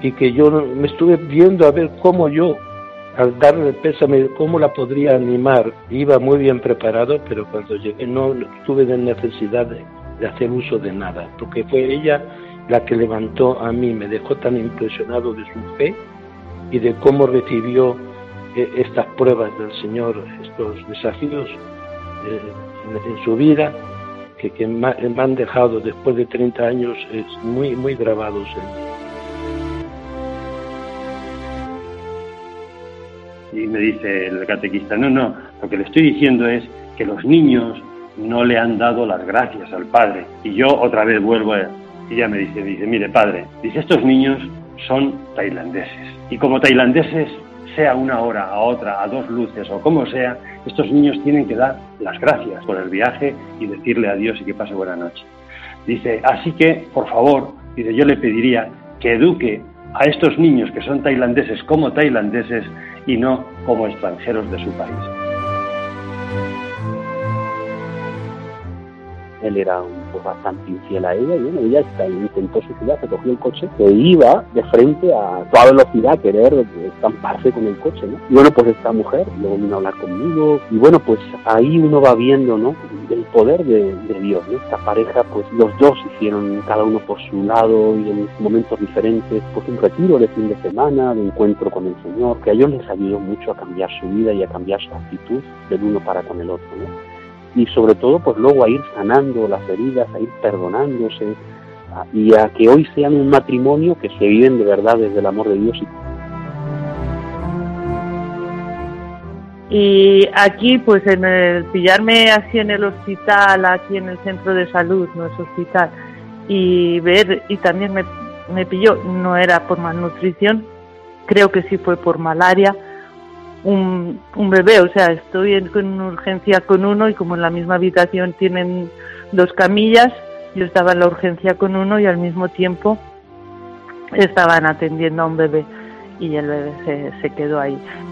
y que yo me estuve viendo a ver cómo yo, al darle el pésame, cómo la podría animar. Iba muy bien preparado, pero cuando llegué no tuve de necesidad de hacer uso de nada, porque fue ella la que levantó a mí, me dejó tan impresionado de su fe y de cómo recibió estas pruebas del Señor, estos desafíos en su vida, que me han dejado después de 30 años muy, muy grabados en mí. Y me dice el catequista, no, lo que le estoy diciendo es que los niños no le han dado las gracias al padre. Y yo otra vez vuelvo, y ella me dice, mire padre, dice, estos niños son tailandeses. Y como tailandeses, sea una hora, a otra, a dos luces o como sea, estos niños tienen que dar las gracias por el viaje y decirle adiós y que pase buena noche. Dice, así que, por favor, dice, yo le pediría que eduque a estos niños que son tailandeses como tailandeses y no como extranjeros de su país. Él era bastante infiel a ella y bueno, ella intentó suicidarse, cogió el coche e iba de frente a toda velocidad a querer estamparse con el coche, ¿no? Y bueno, pues esta mujer luego vino a hablar conmigo y bueno, pues ahí uno va viendo, ¿no?, el poder de Dios, ¿no? Esta pareja, pues los dos hicieron cada uno por su lado y en momentos diferentes, pues un retiro de fin de semana, de encuentro con el Señor, que a ellos les ayudó mucho a cambiar su vida y a cambiar su actitud del uno para con el otro, ¿no? Y sobre todo, pues luego a ir sanando las heridas, a ir perdonándose, y a que hoy sean un matrimonio que se viven de verdad desde el amor de Dios. Y aquí, pues en el pillarme así en el hospital, aquí en el centro de salud, no es hospital, y ver, y también me pilló, no era por malnutrición, creo que sí fue por malaria, un bebé, o sea, estoy en urgencia con uno y como en la misma habitación tienen 2 camillas, yo estaba en la urgencia con uno y al mismo tiempo estaban atendiendo a un bebé y el bebé se quedó ahí.